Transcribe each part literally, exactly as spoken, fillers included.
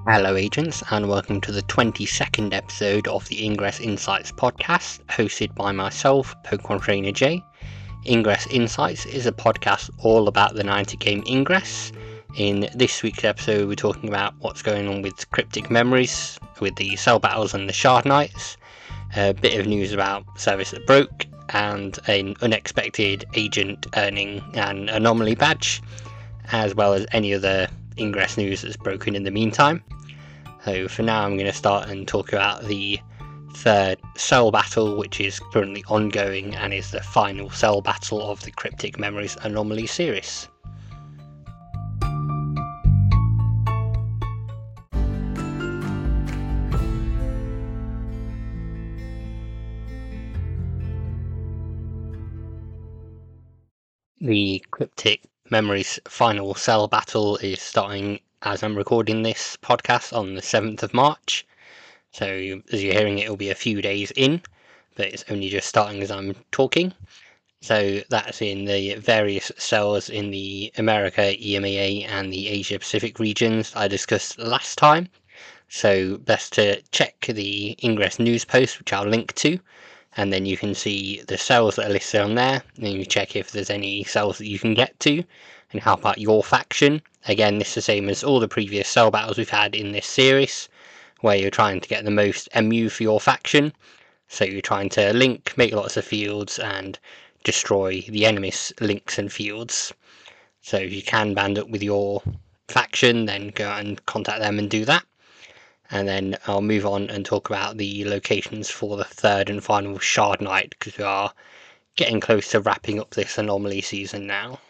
Hello, agents, and welcome to the twenty-second episode of the Ingress Insights podcast, hosted by myself, Pokemon Trainer J. Ingress Insights is a podcast all about the Niantic game Ingress. In this week's episode, we're talking about what's going on with Cryptic Memories, with the Cell Battles and the Shard Knights, a bit of news about Service that broke, and an unexpected agent earning an anomaly badge, as well as any other Ingress news that's broken in the meantime. So for now I'm going to start and talk about the third Cell Battle, which is currently ongoing and is the final Cell Battle of the Cryptic Memories Anomaly series. The Cryptic Memories final Cell Battle is starting as I'm recording this podcast on the seventh of March. So as you're hearing it, it'll be a few days in, but it's only just starting as I'm talking. So that's in the various cells in the America, E M E A and the Asia Pacific regions I discussed last time. So best to check the Ingress news post, which I'll link to, and then you can see the cells that are listed on there, and you check if there's any cells that you can get to and help out your faction. Again, this is the same as all the previous cell battles we've had in this series, where you're trying to get the most M U for your faction. So you're trying to link, make lots of fields, and destroy the enemy's links and fields. So if you can band up with your faction, then go and contact them and do that. And then I'll move on and talk about the locations for the third and final Shard Knight, because we are getting close to wrapping up this anomaly season now.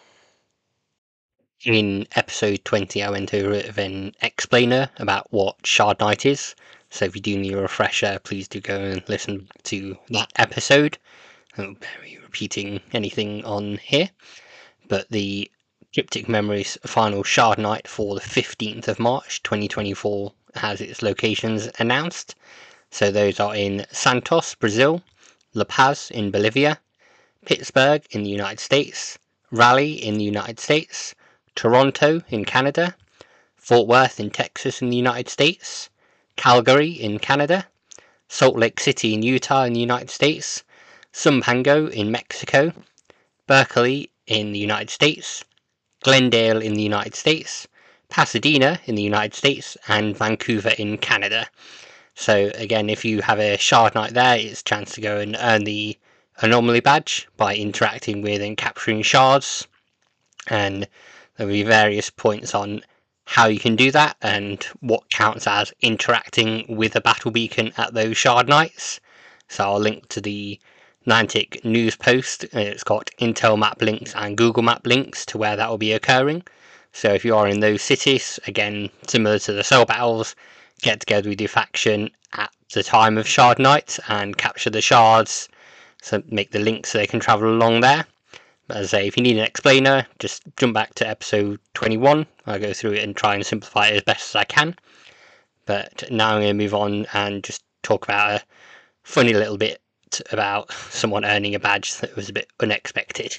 In episode twenty, I went over an explainer about what Shard Knight is. So if you do need a refresher, please do go and listen to that episode. I won't be repeating anything on here. But the Cryptic Memories final Shard Knight for the fifteenth of March twenty twenty-four has its locations announced. So those are in Santos, Brazil, La Paz in Bolivia, Pittsburgh in the United States, Raleigh in the United States, Toronto in Canada, Fort Worth in Texas in the United States, Calgary in Canada, Salt Lake City in Utah in the United States, Zumpango in Mexico, Berkeley in the United States, Glendale in the United States, Pasadena in the United States, and Vancouver in Canada. So again, if you have a Shard Knight there, it's a chance to go and earn the Anomaly badge by interacting with and capturing shards, and there will be various points on how you can do that and what counts as interacting with a battle beacon at those Shard Knights. So I'll link to the Niantic news post. It's got Intel map links and Google map links to where that will be occurring. So if you are in those cities, again, similar to the Cell Battles, get together with your faction at the time of Shard Knight and capture the shards, so make the link so they can travel along there. But as I say, if you need an explainer, just jump back to episode twenty-one. I'll go through it and try and simplify it as best as I can. But now I'm going to move on and just talk about a funny little bit about someone earning a badge that was a bit unexpected.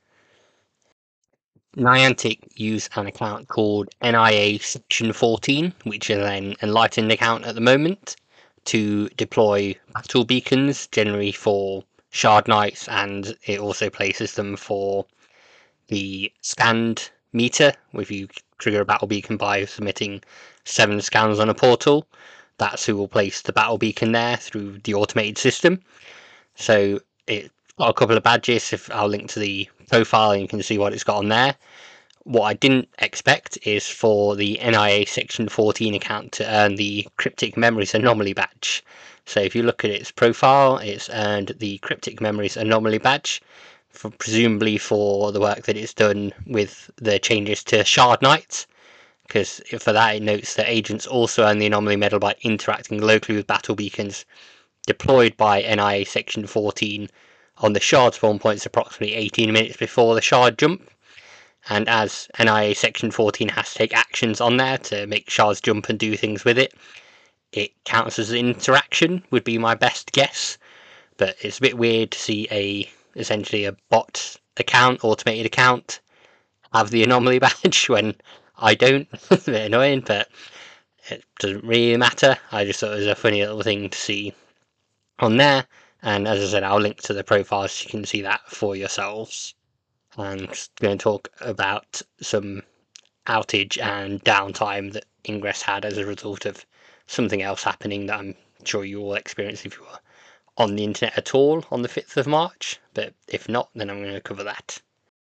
Niantic use an account called N I A Section fourteen, which is an Enlightened account at the moment, to deploy battle beacons, generally for Shard Knights, and it also places them for the scanned meter. If you trigger a battle beacon by submitting seven scans on a portal, that's who will place the battle beacon there through the automated system. So it's got a couple of badges. If I'll link to the profile and you can see what it's got on there. What I didn't expect is for the N I A Section fourteen account to earn the Cryptic Memories Anomaly badge. So if you look at its profile, it's earned the Cryptic Memories Anomaly badge, for presumably for the work that it's done with the changes to Shard Knights, because for that it notes that agents also earn the Anomaly medal by interacting locally with battle beacons deployed by N I A Section fourteen on the shard spawn points approximately eighteen minutes before the shard jump. And as N I A Section fourteen has to take actions on there to make shards jump and do things with it, it counts as an interaction, would be my best guess. But it's a bit weird to see a essentially a bot account, automated account, have the anomaly badge when I don't. It's a bit annoying, but it doesn't really matter. I just thought it was a funny little thing to see on there. And as I said, I'll link to the profiles so you can see that for yourselves. I'm just going to talk about some outage and downtime that Ingress had as a result of something else happening that I'm sure you all experienced if you were on the internet at all on the fifth of March, but if not, then I'm going to cover that.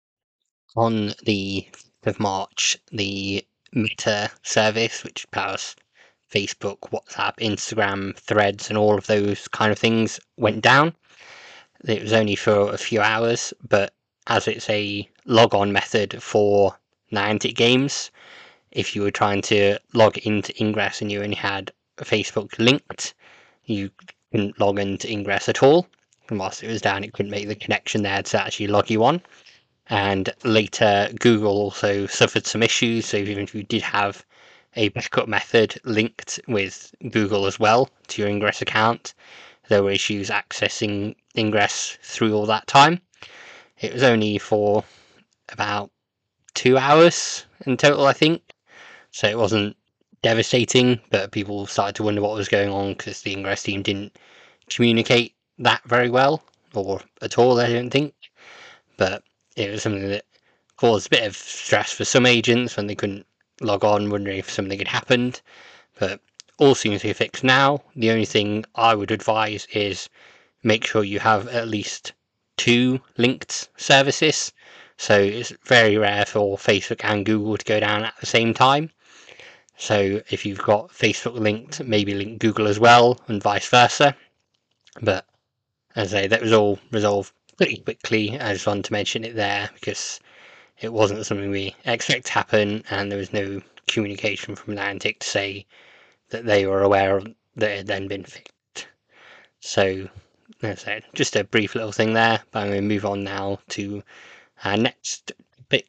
On the fifth of March, the Meta service, which powers Facebook, WhatsApp, Instagram, Threads, and all of those kind of things, went down. It was only for a few hours, but as it's a log-on method for Niantic games, if you were trying to log into Ingress and you only had Facebook linked, you couldn't log into Ingress at all. And whilst it was down, it couldn't make the connection there to actually log you on. And later, Google also suffered some issues. So even if you did have a backup method linked with Google as well to your Ingress account, there were issues accessing Ingress through all that time. It was only for about two hours in total, I think. So it wasn't devastating, but people started to wonder what was going on because the Ingress team didn't communicate that very well, or at all, I don't think. But it was something that caused a bit of stress for some agents when they couldn't log on, wondering if something had happened. But all seems to be fixed now. The only thing I would advise is make sure you have at least two linked services. So it's very rare for Facebook and Google to go down at the same time. So if you've got Facebook linked, maybe link Google as well, and vice versa. But as I say, that was all resolved pretty quickly. I just wanted to mention it there because it wasn't something we expect to happen, and there was no communication from Niantic to say that they were aware that it had then been fixed. So, as I said, just a brief little thing there, but I'm going to move on now to our next bit.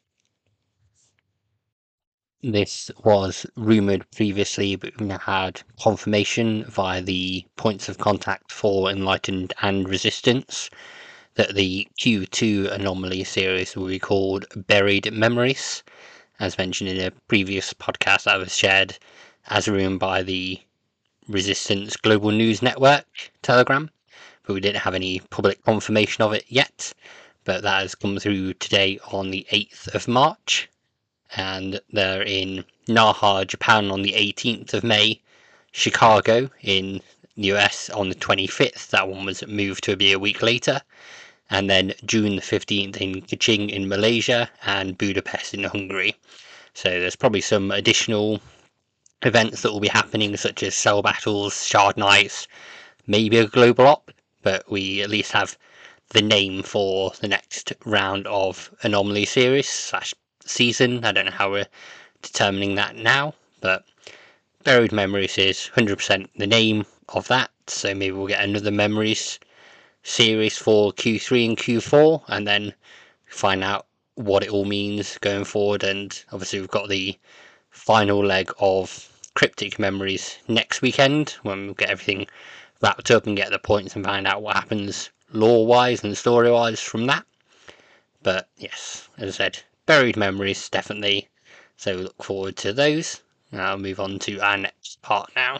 This was rumoured previously, but we've now had confirmation via the points of contact for Enlightened and Resistance that the Q two Anomaly series will be called Buried Memories, as mentioned in a previous podcast that was shared as rumored by the Resistance Global News Network Telegram, but we didn't have any public confirmation of it yet. But that has come through today on the eighth of March. And they're in Naha, Japan on the eighteenth of May, Chicago in the U S on the twenty-fifth, that one was moved to be a week later, and then June the fifteenth in Kuching in Malaysia and Budapest in Hungary. So there's probably some additional events that will be happening, such as cell battles, shard nights, maybe a global op, but we at least have the name for the next round of Anomaly series slash season. I don't know how we're determining that now, but Buried Memories is one hundred percent the name of that, so maybe we'll get another Memories series for Q three and Q four, and then find out what it all means going forward. And obviously we've got the final leg of Cryptic Memories next weekend, when we'll get everything wrapped up and get the points and find out what happens lore-wise and story-wise from that. But yes, as I said, Buried Memories, definitely. So look forward to those. I'll move on to our next part now.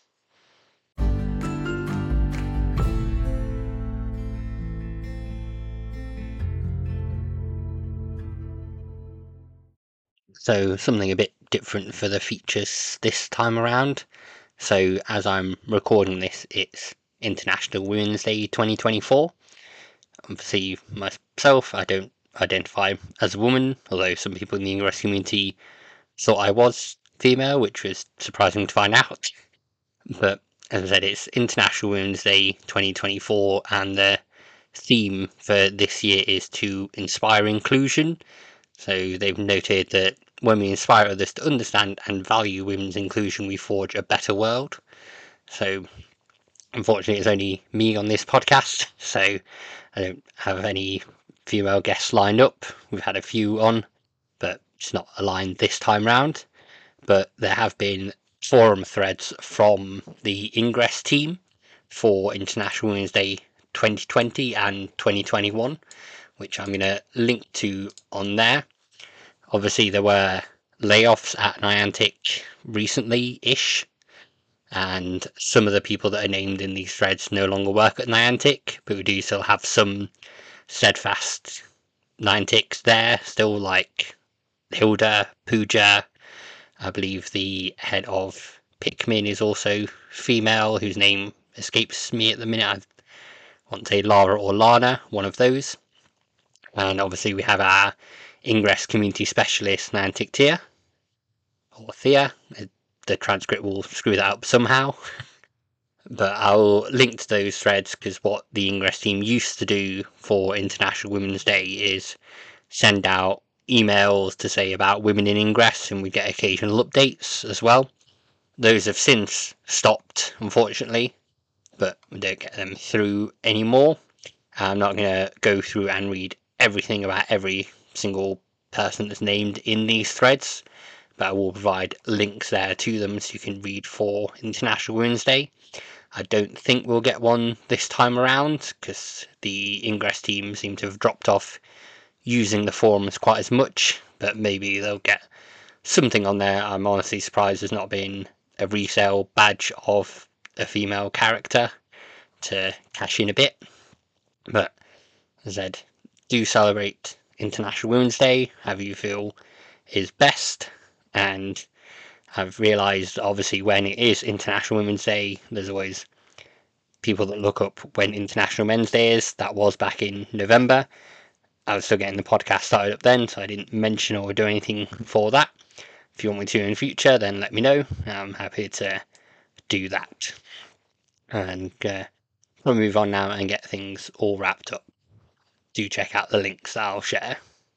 So something a bit different for the features this time around. So as I'm recording this, it's International Women's Day twenty twenty-four. Obviously myself, I don't identify as a woman, although some people in the Ingress community thought I was female, which was surprising to find out. But as I said, it's International Women's Day twenty twenty-four, and the theme for this year is to inspire inclusion. So they've noted that when we inspire others to understand and value women's inclusion, we forge a better world. So unfortunately, it's only me on this podcast, so I don't have any female guests lined up. We've had a few on, but it's not aligned this time round. But there have been forum threads from the Ingress team for International Women's Day twenty twenty and twenty twenty-one, which I'm going to link to on there. Obviously, there were layoffs at Niantic recently-ish, and some of the people that are named in these threads no longer work at Niantic, but we do still have some steadfast Niantics there, still like Hilda, Pooja. I believe the head of Pikmin is also female, whose name escapes me at the minute. I want to say Lara or Lana, one of those. And obviously we have our Ingress community specialist, Niantic Tia, or Thea. The transcript will screw that up somehow. But I'll link to those threads, because what the Ingress team used to do for International Women's Day is send out emails to say about women in Ingress, and we get occasional updates as well. Those have since stopped, unfortunately, but we don't get them through anymore. I'm not going to go through and read everything about every single person that's named in these threads, but I will provide links there to them so you can read for International Women's Day. I don't think we'll get one this time around, because the Ingress team seem to have dropped off using the forums quite as much, but maybe they'll get something on there. I'm honestly surprised there's not been a resale badge of a female character to cash in a bit. But as I said, do celebrate International Women's Day, however you feel is best. And I've realised, obviously, when it is International Women's Day, there's always people that look up when International Men's Day is. That was back in November. I was still getting the podcast started up then, so I didn't mention or do anything for that. If you want me to in future, then let me know. I'm happy to do that. And uh, we'll move on now and get things all wrapped up. Do check out the links that I'll share.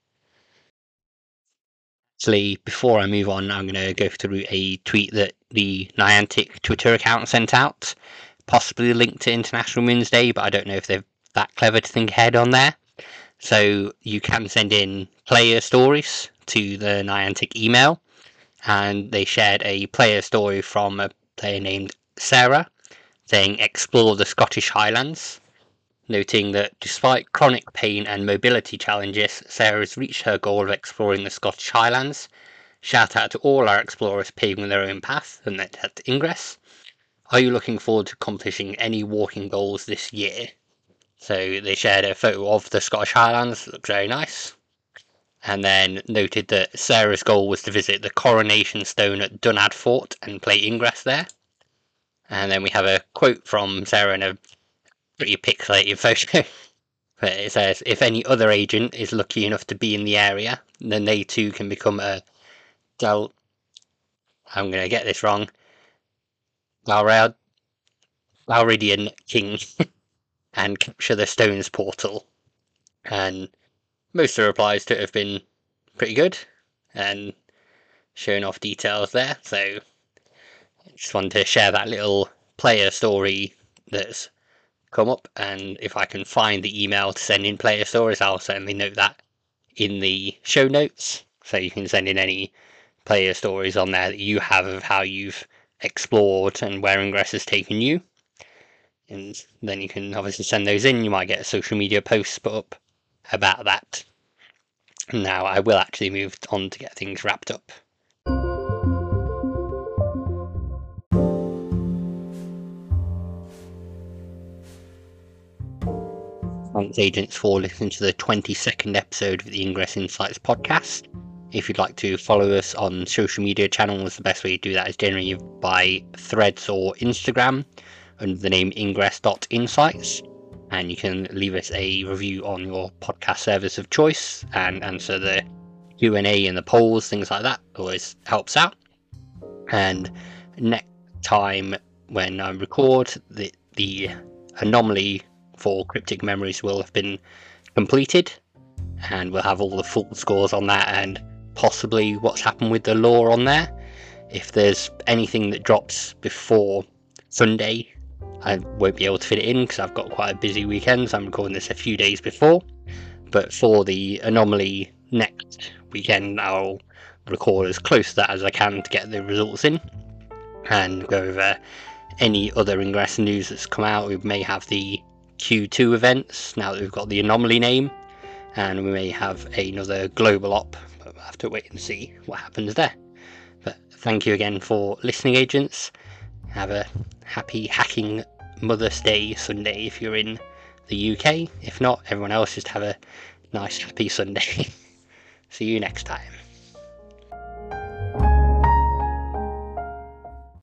Actually, before I move on, I'm going to go through a tweet that the Niantic Twitter account sent out, possibly linked to International Women's Day, but I don't know if they're that clever to think ahead on there. So you can send in player stories to the Niantic email, and they shared a player story from a player named Sarah, saying explore the Scottish Highlands, noting that despite chronic pain and mobility challenges, Sarah has reached her goal of exploring the Scottish Highlands. Shout out to all our explorers paving their own path and that at Ingress. Are you looking forward to accomplishing any walking goals this year? So they shared a photo of the Scottish Highlands, looks very nice. And then noted that Sarah's goal was to visit the Coronation Stone at Dunad Fort and play Ingress there. And then we have a quote from Sarah in a pretty pixelated photo. But it says, if any other agent is lucky enough to be in the area, then they too can become a Del... I'm going to get this wrong. Dalriad... Dalridian King. And capture the Stones portal. And most of the replies to it have been pretty good and showing off details there, so I just wanted to share that little player story that's come up, and if I can find the email to send in player stories, I'll certainly note that in the show notes, so you can send in any player stories on there that you have of how you've explored and where Ingress has taken you. And then you can obviously send those in. You might get a social media post put up about that. Now I will actually move on to get things wrapped up. Thanks, agents, for listening to the twenty-second episode of the Ingress Insights podcast. If you'd like to follow us on social media channels, the best way to do that is generally by Threads or Instagram under the name ingress dot insights, and you can leave us a review on your podcast service of choice and answer the Q and A and the polls, things like that. Always helps out. And next time when I record, the, the anomaly for Cryptic Memories will have been completed, and we'll have all the full scores on that and possibly what's happened with the lore on there. If there's anything that drops before Sunday, I won't be able to fit it in because I've got quite a busy weekend, so I'm recording this a few days before. But for the anomaly next weekend, I'll record as close to that as I can to get the results in and go over any other Ingress news that's come out. We may have the Q two events now that we've got the anomaly name, and we may have another global op. we'll have to wait and see what happens there. But thank you again for listening, agents. Have a happy hacking Mother's Day Sunday if you're in the U K. If not, everyone else just have a nice happy Sunday. See you next time.